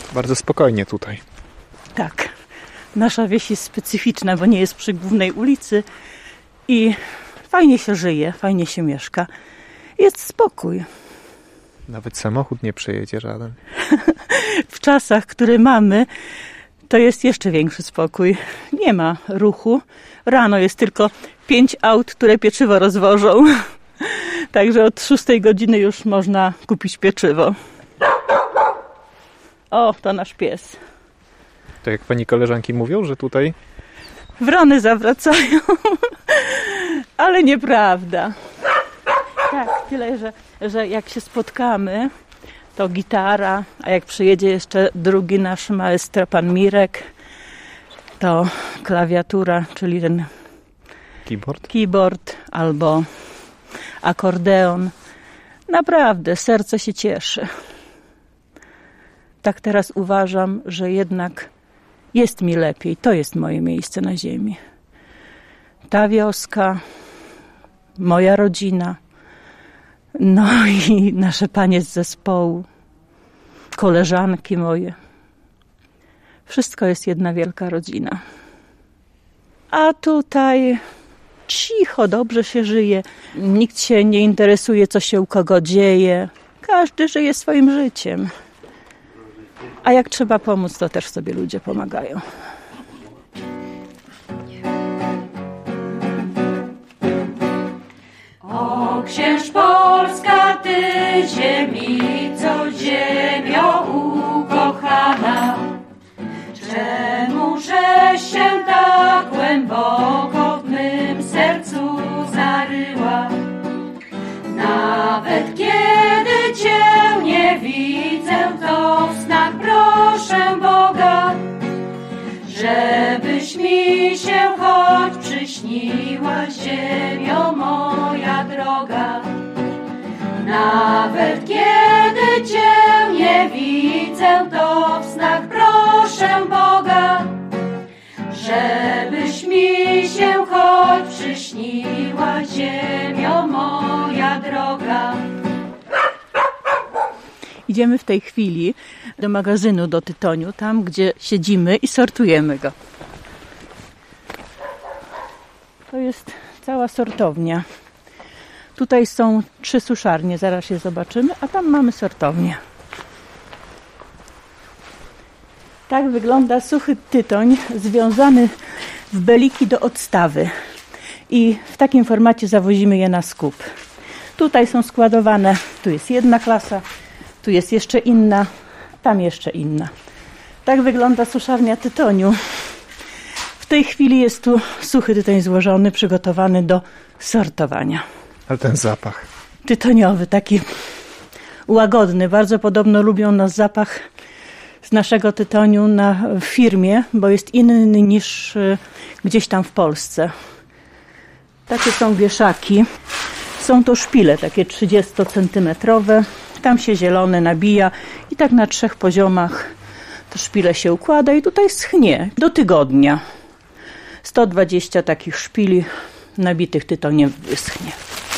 Bardzo spokojnie tutaj. Tak. Nasza wieś jest specyficzna, bo nie jest przy głównej ulicy i fajnie się żyje, fajnie się mieszka. Jest spokój. Nawet samochód nie przejedzie żaden. W czasach, które mamy, to jest jeszcze większy spokój. Nie ma ruchu. Rano jest tylko 5 aut, które pieczywo rozwożą. Także od 6 godziny już można kupić pieczywo. O, to nasz pies. To jak pani koleżanki mówią, że tutaj... Wrony zawracają. Ale nieprawda. Tak, tyle, że jak się spotkamy, to gitara, a jak przyjedzie jeszcze drugi nasz maestro, pan Mirek, to klawiatura, czyli ten keyboard albo akordeon. Naprawdę, serce się cieszy. Tak teraz uważam, że jednak jest mi lepiej. To jest moje miejsce na ziemi. Ta wioska, moja rodzina, no i nasze panie z zespołu, koleżanki moje. Wszystko jest jedna wielka rodzina. A tutaj cicho, dobrze się żyje. Nikt się nie interesuje, co się u kogo dzieje. Każdy żyje swoim życiem. A jak trzeba pomóc, to też sobie ludzie pomagają. O księż Polska, ty ziemi, co ziemio ukochana, czemu żeś się tak głęboko w mym sercu zaryła? Nawet kiedy cię nie widzę, to w snach proszę Boga, żebyś mi się choć przyśniła, ziemio moja droga. Nawet kiedy cię nie widzę, to w snach proszę Boga, żebyś mi się choć przyśniła, ziemio moja droga. Idziemy w tej chwili do magazynu, do tytoniu, tam gdzie siedzimy i sortujemy go. To jest cała sortownia. Tutaj są 3 suszarnie, zaraz je zobaczymy, a tam mamy sortownię. Tak wygląda suchy tytoń związany w beliki do odstawy. I w takim formacie zawozimy je na skup. Tutaj są składowane, tu jest jedna klasa, tu jest jeszcze inna, tam jeszcze inna. Tak wygląda suszarnia tytoniu. W tej chwili jest tu suchy tytoń złożony, przygotowany do sortowania. Ale ten zapach. Tytoniowy, taki łagodny. Bardzo podobno lubią nas zapach z naszego tytoniu w firmie, bo jest inny niż gdzieś tam w Polsce. Takie są wieszaki. Są to szpile, takie 30-centymetrowe. Tam się zielone nabija i tak na 3 poziomach to szpile się układa i tutaj schnie do tygodnia. 120 takich szpili nabitych tytoniem wyschnie.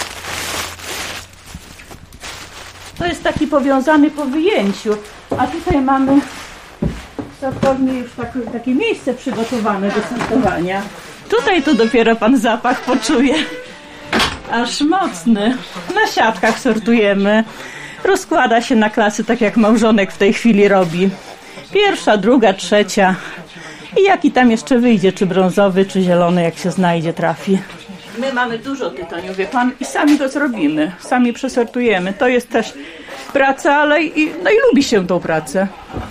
To jest taki powiązany po wyjęciu, a tutaj mamy w sortowni już takie miejsce przygotowane do sortowania. Tutaj to dopiero pan zapach poczuje. Aż mocny. Na siatkach sortujemy. Rozkłada się na klasy, tak jak małżonek w tej chwili robi. 1., 2., 3. I jaki tam jeszcze wyjdzie, czy brązowy, czy zielony, jak się znajdzie, trafi. My mamy dużo tytoniu, wie pan, i sami go zrobimy. Sami przesortujemy. To jest też praca, ale i lubi się tą pracę.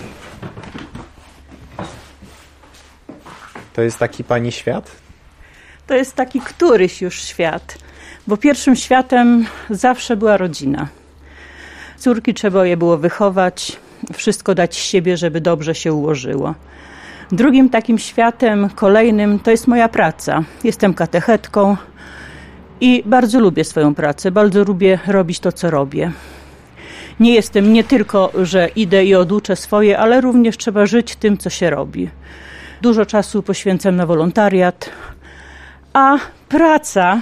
To jest taki pani świat? To jest taki któryś już świat. Bo pierwszym światem zawsze była rodzina. Córki trzeba je było wychować, wszystko dać z siebie, żeby dobrze się ułożyło. Drugim takim światem, kolejnym, to jest moja praca. Jestem katechetką i bardzo lubię swoją pracę, bardzo lubię robić to, co robię. Nie tylko, że idę i oduczę swoje, ale również trzeba żyć tym, co się robi. Dużo czasu poświęcam na wolontariat, a praca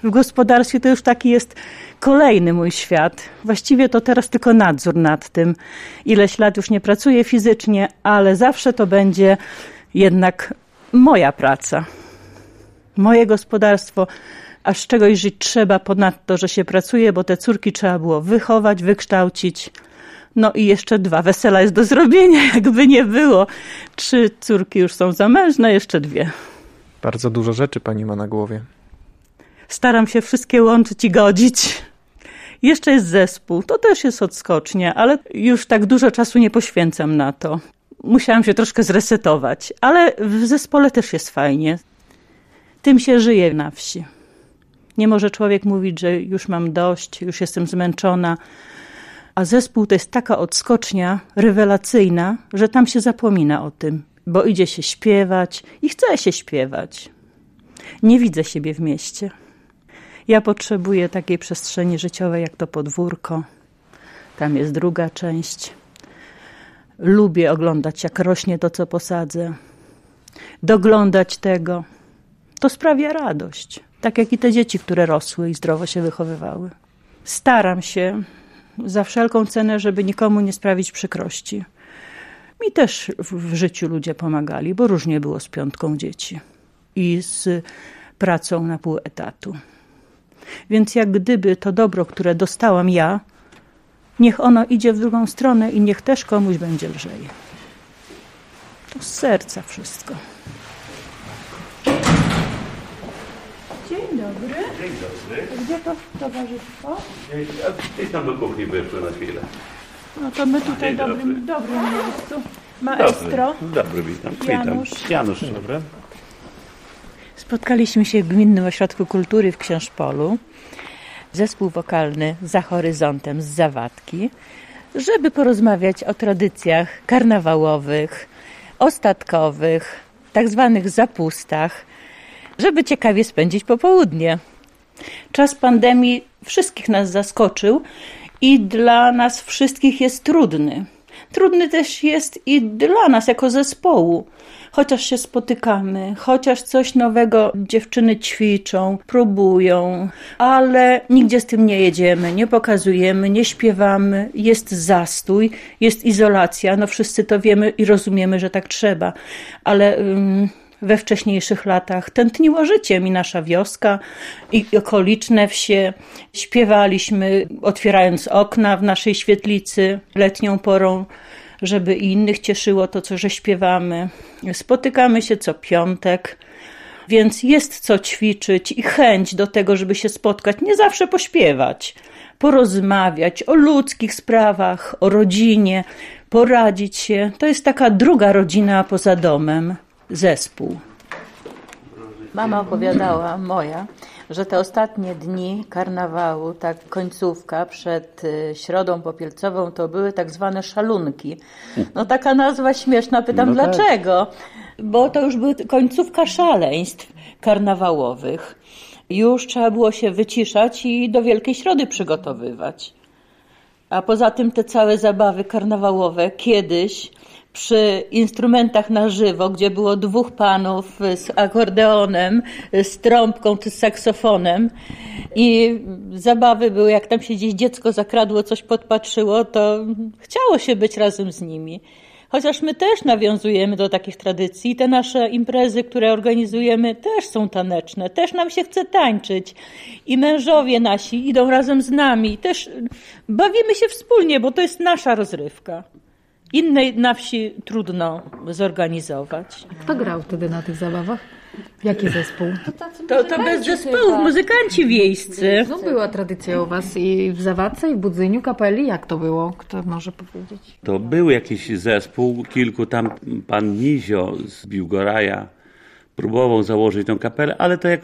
w gospodarstwie to już taki jest kolejny mój świat. Właściwie to teraz tylko nadzór nad tym. Ileś lat już nie pracuję fizycznie, ale zawsze to będzie jednak moja praca. Moje gospodarstwo, a z czegoś żyć trzeba ponadto, że się pracuje, bo te córki trzeba było wychować, wykształcić. No i jeszcze 2 wesela jest do zrobienia, jakby nie było. 3 córki już są zamężne, jeszcze 2. Bardzo dużo rzeczy pani ma na głowie. Staram się wszystkie łączyć i godzić. Jeszcze jest zespół, to też jest odskocznia, ale już tak dużo czasu nie poświęcam na to. Musiałam się troszkę zresetować, ale w zespole też jest fajnie. Tym się żyje na wsi. Nie może człowiek mówić, że już mam dość, już jestem zmęczona. A zespół to jest taka odskocznia rewelacyjna, że tam się zapomina o tym, bo idzie się śpiewać i chce się śpiewać. Nie widzę siebie w mieście. Ja potrzebuję takiej przestrzeni życiowej jak to podwórko. Tam jest druga część. Lubię oglądać, jak rośnie to, co posadzę. Doglądać tego. To sprawia radość. Tak jak i te dzieci, które rosły i zdrowo się wychowywały. Staram się za wszelką cenę, żeby nikomu nie sprawić przykrości. Mi też w życiu ludzie pomagali, bo różnie było z 5 dzieci i z pracą na pół etatu. Więc jak gdyby to dobro, które dostałam ja, niech ono idzie w drugą stronę i niech też komuś będzie lżej. To z serca wszystko. Dzień dobry. Dzień dobry. Gdzie to towarzystwo? Gdzieś tam do kuchni wyszły na chwilę. No to my tutaj w Dzień dobrym miejscu. Maestro. Dobry, witam. Janusz. Janusz, dobry. Spotkaliśmy się w Gminnym Ośrodku Kultury w Książpolu. Zespół wokalny Za Horyzontem z Zawadki, żeby porozmawiać o tradycjach karnawałowych, ostatkowych, tak zwanych zapustach, żeby ciekawie spędzić popołudnie. Czas pandemii wszystkich nas zaskoczył i dla nas wszystkich jest trudny. Trudny też jest i dla nas jako zespołu. Chociaż się spotykamy, chociaż coś nowego dziewczyny ćwiczą, próbują, ale nigdzie z tym nie jedziemy, nie pokazujemy, nie śpiewamy, jest zastój, jest izolacja, no wszyscy to wiemy i rozumiemy, że tak trzeba, ale we wcześniejszych latach tętniło życiem i nasza wioska i okoliczne wsie. Śpiewaliśmy, otwierając okna w naszej świetlicy letnią porą, żeby i innych cieszyło to, co że śpiewamy. Spotykamy się co piątek, więc jest co ćwiczyć i chęć do tego, żeby się spotkać, nie zawsze pośpiewać, porozmawiać o ludzkich sprawach, o rodzinie, poradzić się. To jest taka druga rodzina poza domem, zespół. Mama opowiadała, moja, że te ostatnie dni karnawału, tak końcówka przed Środą Popielcową, to były tak zwane szalunki. No taka nazwa śmieszna, pytam dlaczego? Bo to już była końcówka szaleństw karnawałowych. Już trzeba było się wyciszać i do Wielkiej Środy przygotowywać. A poza tym te całe zabawy karnawałowe kiedyś przy instrumentach na żywo, gdzie było 2 panów z akordeonem, z trąbką czy z saksofonem i zabawy były, jak tam się gdzieś dziecko zakradło, coś podpatrzyło, to chciało się być razem z nimi. Chociaż my też nawiązujemy do takich tradycji. Te nasze imprezy, które organizujemy, też są taneczne. Też nam się chce tańczyć. I mężowie nasi idą razem z nami. Też bawimy się wspólnie, bo to jest nasza rozrywka. Innej na wsi trudno zorganizować. Kto grał wtedy na tych zabawach? Jaki zespół? To bez zespołów, muzykanci wiejscy. No była tradycja u was i w Zawadce, i w Budzyniu kapeli. Jak to było? Kto może powiedzieć? To był jakiś zespół, kilku tam, pan Nizio z Biłgoraja próbował założyć tą kapelę, ale to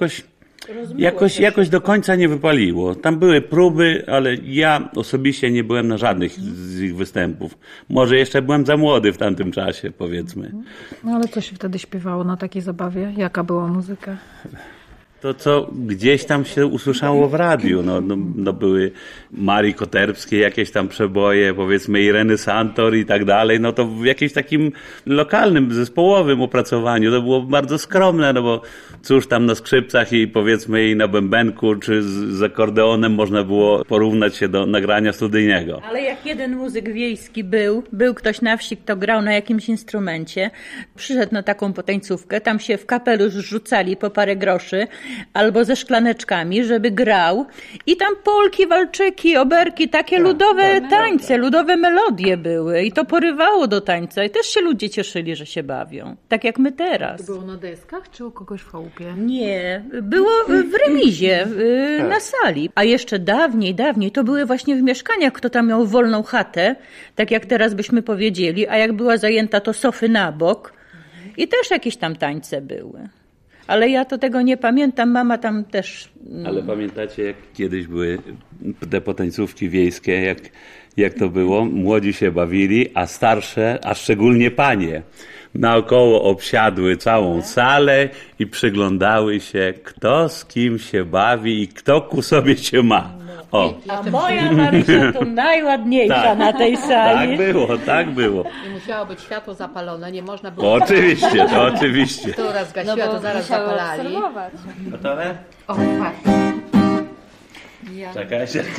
jakoś do końca nie wypaliło. Tam były próby, ale ja osobiście nie byłem na żadnych z ich występów. Może jeszcze byłem za młody w tamtym czasie, powiedzmy. No ale co się wtedy śpiewało na takiej zabawie? Jaka była muzyka? To, co gdzieś tam się usłyszało w radiu, no były Marii Koterbskiej jakieś tam przeboje, powiedzmy Ireny Santor i tak dalej, no to w jakimś takim lokalnym, zespołowym opracowaniu to było bardzo skromne, no bo cóż tam na skrzypcach i powiedzmy i na bębenku czy z akordeonem można było porównać się do nagrania studyjnego. Ale jak jeden muzyk wiejski był ktoś na wsi, kto grał na jakimś instrumencie, przyszedł na taką potańcówkę, tam się w kapelusz rzucali po parę groszy, albo ze szklaneczkami, żeby grał i tam polki, walczyki, oberki, takie ludowe tańce, ludowe melodie były i to porywało do tańca i też się ludzie cieszyli, że się bawią, tak jak my teraz. To było na deskach czy u kogoś w chałupie? Nie, było w remizie, na sali. A jeszcze dawniej to były właśnie w mieszkaniach, kto tam miał wolną chatę, tak jak teraz byśmy powiedzieli, a jak była zajęta, to sofy na bok i też jakieś tam tańce były. Ale ja to tego nie pamiętam, mama tam też... Ale pamiętacie, jak kiedyś były te potańcówki wiejskie, jak to było? Młodzi się bawili, a starsze, a szczególnie panie, naokoło obsiadły całą salę i przyglądały się, kto z kim się bawi i kto ku sobie się ma. O. A moja Marysia to najładniejsza na tej sali. Tak było. I musiało być światło zapalone, nie można było... Oczywiście, to oczywiście. Która zgasiła, to zaraz zapalali. Gotowe? O, właśnie. Czekajcie.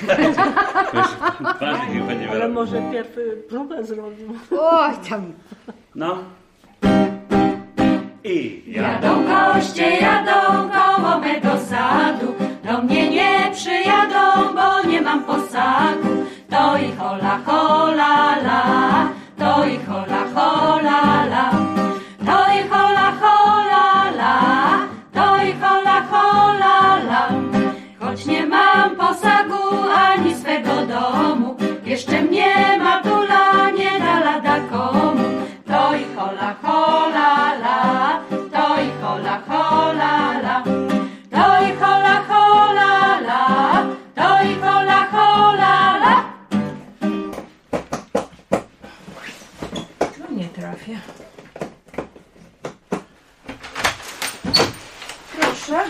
Ale może pierwszy próbę zrobił. Oj, tam... No. I Jadą goście, jadą koło mego sadu, do mnie nie przyjadą, bo nie mam posagu. To i hola, hola, la, to i hola, hola, la, to i hola, hola, la, to i hola, hola, la. Choć nie mam posagu ani swego domu, jeszcze mnie matula nie da lada komu. To i hola, hola, la, to i hola, hola, la, to i hola, hola, la, to i hola, hola, la. No nie trafię. Proszę.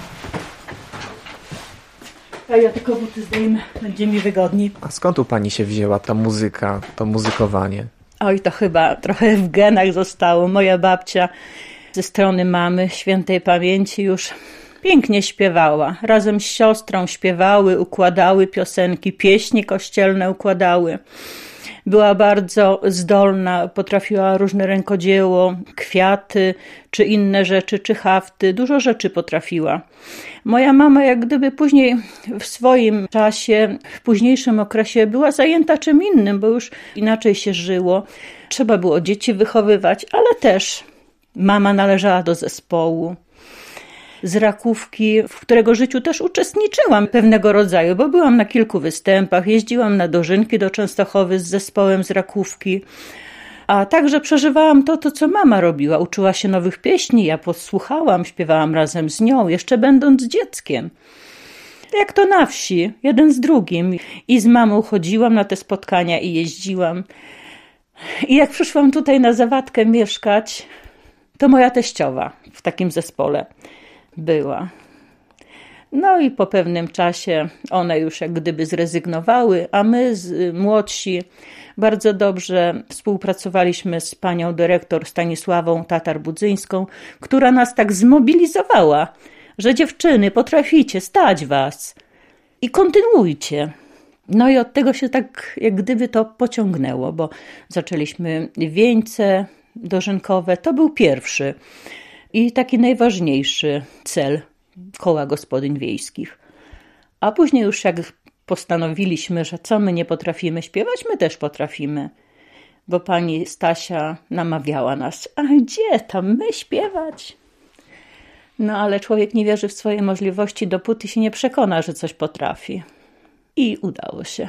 A ja tylko buty zdejmę, będzie mi wygodniej. A skąd u pani się wzięła ta muzyka, to muzykowanie? Oj, to chyba trochę w genach zostało. Moja babcia ze strony mamy, świętej pamięci, już pięknie śpiewała. Razem z siostrą śpiewały, układały piosenki, pieśni kościelne układały. Była bardzo zdolna, potrafiła różne rękodzieło, kwiaty, czy inne rzeczy, czy hafty. Dużo rzeczy potrafiła. Moja mama jak gdyby później w swoim czasie, w późniejszym okresie była zajęta czym innym, bo już inaczej się żyło. Trzeba było dzieci wychowywać, ale też mama należała do zespołu z Rakówki, w którego życiu też uczestniczyłam pewnego rodzaju, bo byłam na kilku występach, jeździłam na dożynki do Częstochowy z zespołem z Rakówki, a także przeżywałam to, co mama robiła. Uczyła się nowych pieśni, ja posłuchałam, śpiewałam razem z nią, jeszcze będąc dzieckiem. Jak to na wsi, jeden z drugim. I z mamą chodziłam na te spotkania i jeździłam. I jak przyszłam tutaj na Zawadkę mieszkać, to moja teściowa w takim zespole była. No i po pewnym czasie one już jak gdyby zrezygnowały, a my młodsi bardzo dobrze współpracowaliśmy z panią dyrektor Stanisławą Tatar-Budzyńską, która nas tak zmobilizowała, że dziewczyny, potraficie, stać was i kontynuujcie. No i od tego się tak jak gdyby to pociągnęło, bo zaczęliśmy wieńce dożynkowe, to był pierwszy i taki najważniejszy cel koła gospodyń wiejskich. A później już jak postanowiliśmy, że co my nie potrafimy śpiewać, my też potrafimy. Bo pani Stasia namawiała nas, a gdzie tam my śpiewać? No ale człowiek nie wierzy w swoje możliwości, dopóty się nie przekona, że coś potrafi. I udało się.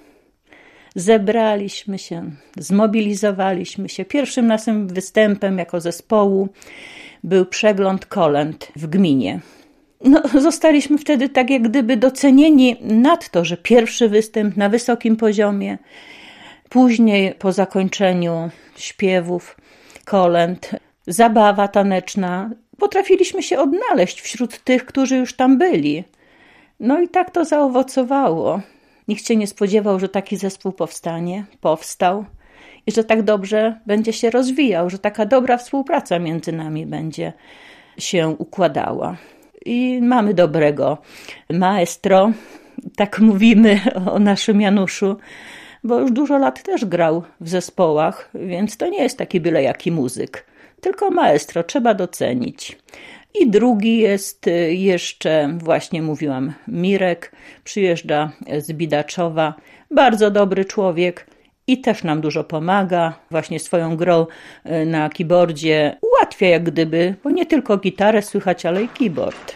Zebraliśmy się, zmobilizowaliśmy się. Pierwszym naszym występem jako zespołu był przegląd kolęd w gminie. No, zostaliśmy wtedy tak jak gdyby docenieni nad to, że pierwszy występ na wysokim poziomie. Później po zakończeniu śpiewów, kolęd, zabawa taneczna, potrafiliśmy się odnaleźć wśród tych, którzy już tam byli. No i tak to zaowocowało. Nikt się nie spodziewał, że taki zespół powstanie, powstał i że tak dobrze będzie się rozwijał, że taka dobra współpraca między nami będzie się układała. I mamy dobrego maestro, tak mówimy o naszym Januszu, bo już dużo lat też grał w zespołach, więc to nie jest taki byle jaki muzyk, tylko maestro, trzeba docenić. I drugi jest jeszcze, właśnie mówiłam, Mirek, przyjeżdża z Bidaczowa, bardzo dobry człowiek i też nam dużo pomaga, właśnie swoją grą na keyboardzie ułatwia jak gdyby, bo nie tylko gitarę słychać, ale i keyboard.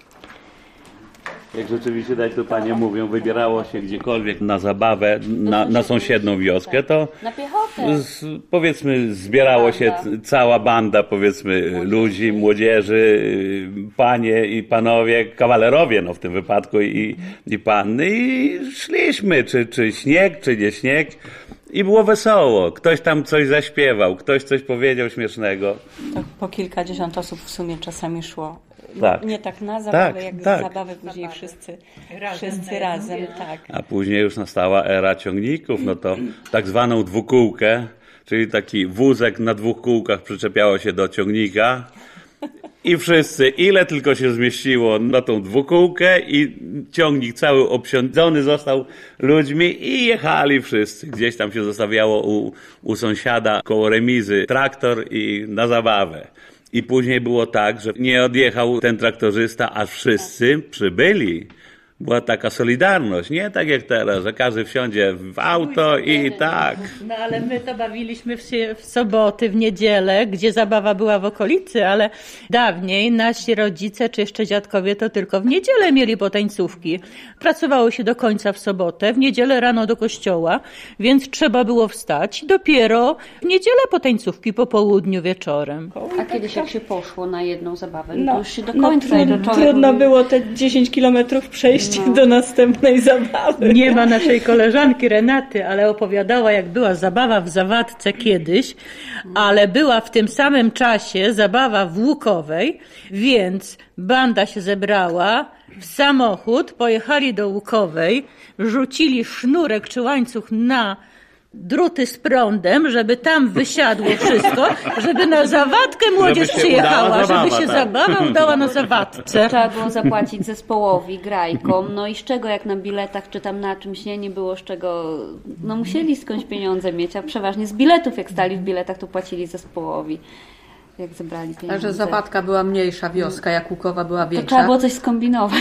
Jak rzeczywiście, tak to panie mówią, wybierało się gdziekolwiek na zabawę, na sąsiednią wioskę, to Na piechotę. powiedzmy zbierało się cała banda, powiedzmy, ludzi, młodzieży, panie i panowie, kawalerowie w tym wypadku i panny i szliśmy, czy śnieg, czy nie śnieg. I było wesoło. Ktoś tam coś zaśpiewał, ktoś coś powiedział śmiesznego. To po kilkadziesiąt osób w sumie czasami szło. Tak. Nie tak na zabawę, Tak, jak tak. z zabawy później wszyscy razem. Tak. A później już nastała era ciągników, no to tak zwaną dwukółkę, czyli taki wózek na 2 kółkach przyczepiało się do ciągnika i wszyscy, ile tylko się zmieściło na tą 2-kółkę i ciągnik cały obsiądzony został ludźmi i jechali wszyscy. Gdzieś tam się zostawiało u sąsiada koło remizy traktor i na zabawę. I później było tak, że nie odjechał ten traktorzysta, aż wszyscy przybyli. Była taka solidarność, nie tak jak teraz, że każdy wsiądzie w auto i tak. No ale my to bawiliśmy się w soboty, w niedzielę, gdzie zabawa była w okolicy, ale dawniej nasi rodzice czy jeszcze dziadkowie to tylko w niedzielę mieli potańcówki. Pracowało się do końca w sobotę, w niedzielę rano do kościoła, więc trzeba było wstać. Dopiero w niedzielę potańcówki po południu wieczorem. A kiedyś jak się poszło na jedną zabawę, No, to już się do końca i do człowieka trudno mówi, było te 10 kilometrów przejść do następnej zabawy. Nie ma naszej koleżanki Renaty, ale opowiadała, jak była zabawa w Zawadce kiedyś, ale była w tym samym czasie zabawa w Łukowej, więc banda się zebrała w samochód, pojechali do Łukowej, rzucili sznurek czy łańcuch na druty z prądem, żeby tam wysiadło wszystko, żeby na Zawadkę młodzież Żeby się przyjechała, udała zabawa, żeby się tak. zabawa udała na Zawadce. trzeba było zapłacić zespołowi, grajkom, no i z czego jak na biletach czy tam na czymś nie było z czego, no musieli skądś pieniądze mieć, a przeważnie z biletów, jak stali w biletach, to płacili zespołowi, jak zebrali pieniądze. Także Zawadka była mniejsza wioska, jak Łukowa była To większa. trzeba było coś skombinować.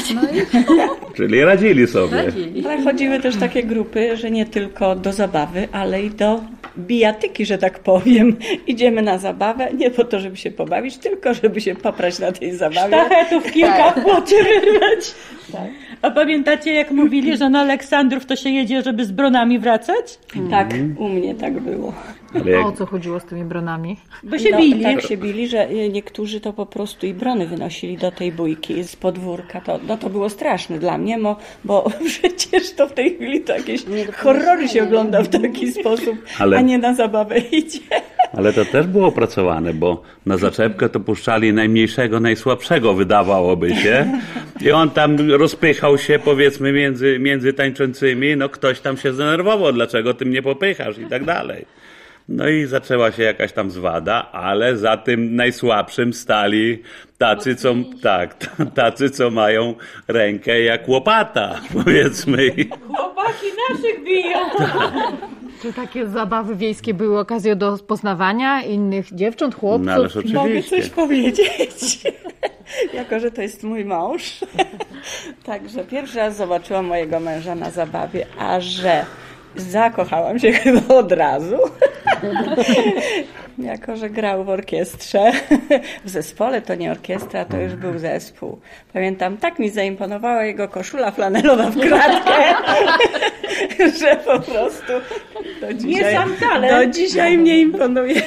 Czyli radzili sobie. Ale chodziły też takie grupy, że nie tylko do zabawy, ale i do bijatyki, że tak powiem. Idziemy na zabawę, nie po to, żeby się pobawić, tylko żeby się poprać na tej zabawie. Sztachetów kilka w płocie wyrwać. Tak. A pamiętacie, jak mówili, że na Aleksandrów to się jedzie, żeby z bronami wracać? Tak, u mnie tak było. Ale jak O co chodziło z tymi bronami? Bo się bili. Tak się bili, że niektórzy to po prostu i brony wynosili do tej bójki z podwórka. To było straszne dla mnie, bo przecież to w tej chwili to jakieś horrory się ogląda w taki sposób, Ale- a nie na zabawę idzie. Ale to też było opracowane, bo na zaczepkę to puszczali najmniejszego, najsłabszego, wydawałoby się. I on tam rozpychał się, powiedzmy, między tańczącymi. No ktoś tam się zdenerwował, dlaczego tym nie popychasz i tak dalej. No i zaczęła się jakaś tam zwada, ale za tym najsłabszym stali tacy, co mają rękę jak łopata, powiedzmy. Chłopaki naszych biją. Czy takie zabawy wiejskie były okazją do poznawania innych dziewcząt, chłopców? No ależ Mogę oczywiście. coś powiedzieć, jako że to jest mój mąż. Także pierwszy raz zobaczyłam mojego męża na zabawie, a że zakochałam się chyba od razu. Jako że grał w orkiestrze, w zespole, to nie orkiestra, to już był zespół. Pamiętam, tak mi zaimponowała jego koszula flanelowa w kratkę, że po prostu do dzisiaj mnie imponuje.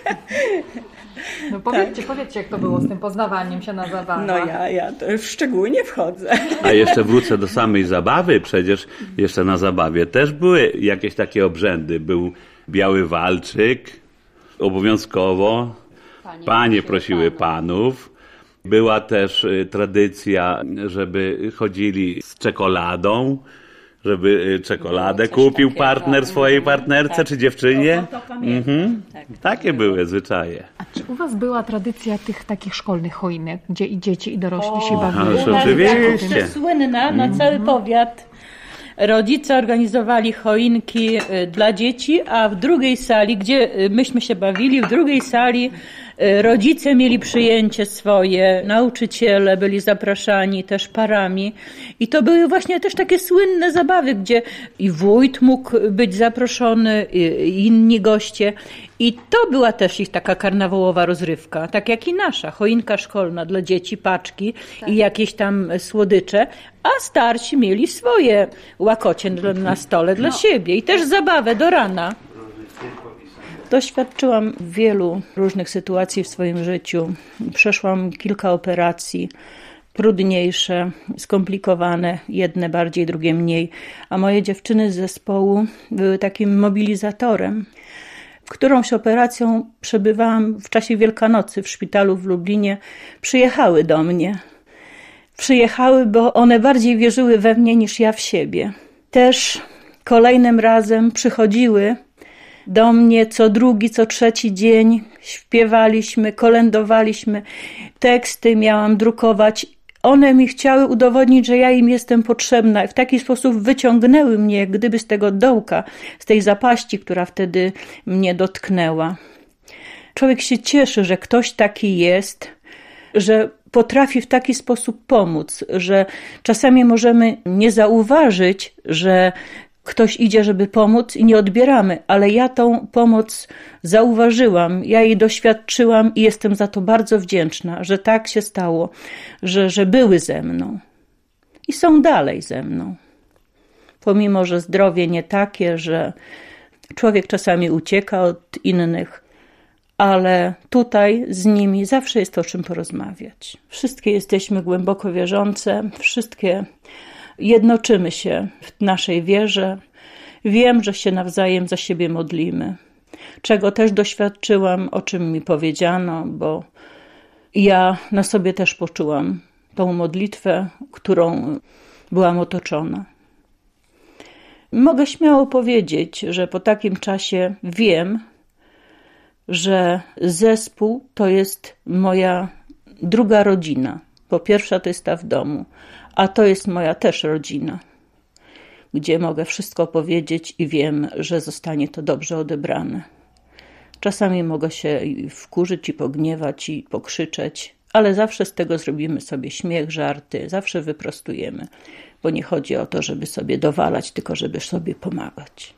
No powiedzcie, jak to było z tym poznawaniem się na zabawach. No ja to w szczegóły nie wchodzę. A jeszcze wrócę do samej zabawy. Przecież jeszcze na zabawie też były jakieś takie obrzędy. Był biały walczyk, obowiązkowo. Panie prosiły panów. Była też tradycja, żeby chodzili z czekoladą, żeby czekoladę kupił partner swojej partnerce czy dziewczynie. To pamiętam. Takie były zwyczaje. A czy u was była tradycja tych takich szkolnych choinek, gdzie i dzieci, i dorośli się bawili? Ależ U nas oczywiście. była słynna na cały powiat. Rodzice organizowali choinki dla dzieci, a w drugiej sali, gdzie myśmy się bawili, w drugiej sali rodzice mieli przyjęcie swoje, nauczyciele byli zapraszani też parami i to były właśnie też takie słynne zabawy, gdzie i wójt mógł być zaproszony, i inni goście i to była też ich taka karnawałowa rozrywka, tak jak i nasza, choinka szkolna dla dzieci, paczki i jakieś tam słodycze, a starsi mieli swoje łakocie na stole dla siebie i też zabawę do rana. Doświadczyłam wielu różnych sytuacji w swoim życiu. Przeszłam kilka operacji, trudniejsze, skomplikowane, jedne bardziej, drugie mniej. A moje dziewczyny z zespołu były takim mobilizatorem. Którąś operacją przebywałam w czasie Wielkanocy w szpitalu w Lublinie. Przyjechały do mnie. Przyjechały, bo one bardziej wierzyły we mnie niż ja w siebie. Też kolejnym razem przychodziły do mnie co drugi, co trzeci dzień, śpiewaliśmy, kolędowaliśmy, teksty miałam drukować. One mi chciały udowodnić, że ja im jestem potrzebna i w taki sposób wyciągnęły mnie jak gdyby z tego dołka, z tej zapaści, która wtedy mnie dotknęła. Człowiek się cieszy, że ktoś taki jest, że potrafi w taki sposób pomóc, że czasami możemy nie zauważyć, że ktoś idzie, żeby pomóc i nie odbieramy, ale ja tą pomoc zauważyłam, ja jej doświadczyłam i jestem za to bardzo wdzięczna, że tak się stało, że były ze mną i są dalej ze mną. Pomimo, że zdrowie nie takie, że człowiek czasami ucieka od innych, ale tutaj z nimi zawsze jest o czym porozmawiać. Wszystkie jesteśmy głęboko wierzące, wszystkie jednoczymy się w naszej wierze. Wiem, że się nawzajem za siebie modlimy. Czego też doświadczyłam, o czym mi powiedziano, bo ja na sobie też poczułam tą modlitwę, którą byłam otoczona. Mogę śmiało powiedzieć, że po takim czasie wiem, że zespół to jest moja druga rodzina, bo pierwsza to jest ta w domu, a to jest moja też rodzina, gdzie mogę wszystko powiedzieć i wiem, że zostanie to dobrze odebrane. Czasami mogę się wkurzyć i pogniewać i pokrzyczeć, ale zawsze z tego zrobimy sobie śmiech, żarty, zawsze wyprostujemy, bo nie chodzi o to, żeby sobie dowalać, tylko żeby sobie pomagać.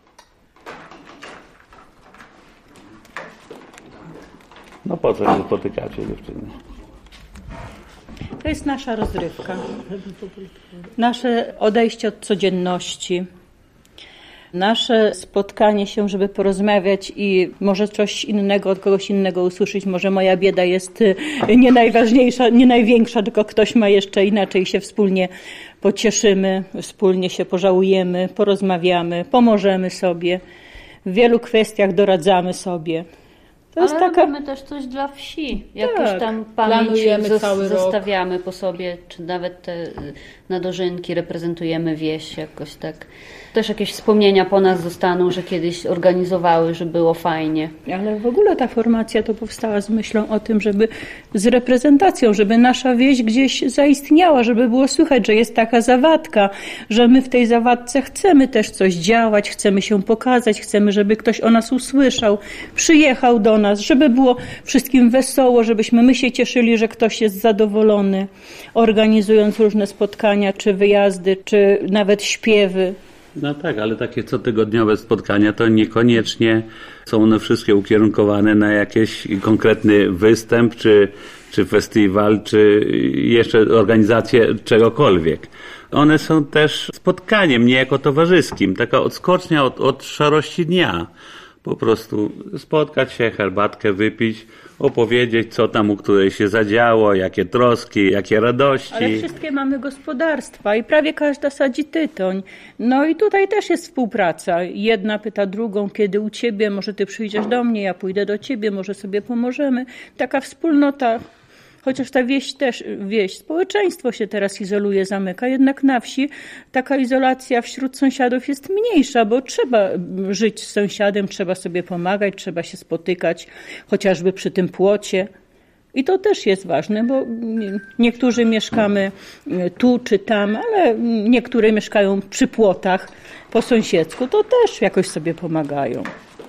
No po co się spotykacie, dziewczyny? To jest nasza rozrywka, nasze odejście od codzienności, nasze spotkanie się, żeby porozmawiać i może coś innego od kogoś innego usłyszeć. Może moja bieda jest nie najważniejsza, nie największa, tylko ktoś ma jeszcze inaczej, się wspólnie pocieszymy, wspólnie się pożałujemy, porozmawiamy, pomożemy sobie, w wielu kwestiach doradzamy sobie. To jest ale taka... robimy też coś dla wsi. Jakąś tam pamięć Planujemy cały rok. zostawiamy po sobie, czy nawet te nadożynki reprezentujemy wieś jakoś tak. Też jakieś wspomnienia po nas zostaną, że kiedyś organizowały, że było fajnie. Ale w ogóle ta formacja to powstała z myślą o tym, żeby z reprezentacją, żeby nasza wieś gdzieś zaistniała, żeby było słychać, że jest taka zawadka, że my w tej zawadce chcemy też coś działać, chcemy się pokazać, chcemy, żeby ktoś o nas usłyszał, przyjechał do nas, żeby było wszystkim wesoło, żebyśmy my się cieszyli, że ktoś jest zadowolony, organizując różne spotkania, czy wyjazdy, czy nawet śpiewy. No tak, ale takie cotygodniowe spotkania to niekoniecznie są one wszystkie ukierunkowane na jakiś konkretny występ, czy festiwal, czy jeszcze organizację czegokolwiek. One są też spotkaniem niejako towarzyskim, taka odskocznia od szarości dnia. Po prostu spotkać się, herbatkę wypić, opowiedzieć, co tam u której się zadziało, jakie troski, jakie radości. Ale wszystkie mamy gospodarstwa i prawie każda sadzi tytoń. No i tutaj też jest współpraca. Jedna pyta drugą, kiedy u ciebie, może ty przyjdziesz do mnie, ja pójdę do ciebie, może sobie pomożemy. Taka wspólnota chociaż ta wieś, społeczeństwo się teraz izoluje, zamyka, jednak na wsi taka izolacja wśród sąsiadów jest mniejsza, bo trzeba żyć z sąsiadem, trzeba sobie pomagać, trzeba się spotykać, chociażby przy tym płocie. I to też jest ważne, bo niektórzy mieszkamy tu czy tam, ale niektóre mieszkają przy płotach po sąsiedzku, to też jakoś sobie pomagają.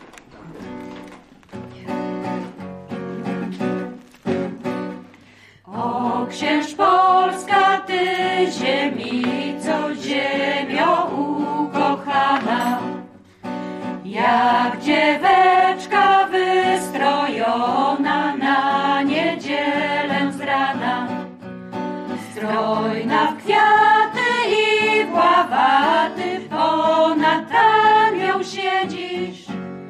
O księż Polska, ty ziemi, co ziemio ukochana, jak dzieweczka wystrojona na niedzielę z rana. Strojna w kwiaty i w ławaty ponad tanią siedzisz,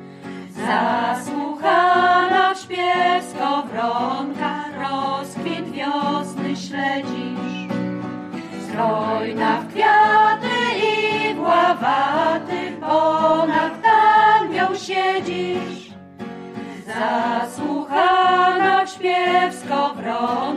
zasłuchana w śpiew skowronka, rozkwit wiosny śledzisz. Strojna w kwiaty i w ławaty ponad tanią siedzisz, zasłuchana w śpiew skowronka,